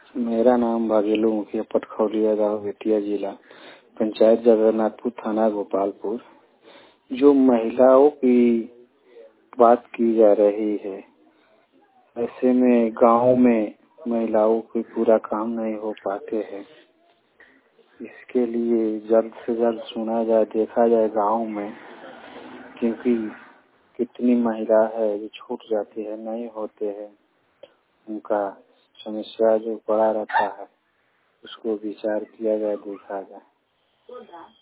मेरा नाम भागेलू मुखिया, पटखौलिया गाँव, बेतिया जिला, पंचायत जगन्नाथपुर, थाना गोपालपुर। जो महिलाओं की बात की जा रही है, ऐसे में गांव में महिलाओं को पूरा काम नहीं हो पाते हैं। इसके लिए जल्द से जल्द सुना जाए, देखा जाए गांव में, क्योंकि कितनी महिला है जो छूट जाती है, नहीं होते हैं। उनका समस्या जो पड़ा रहता है उसको विचार किया जाए, देखा जाए।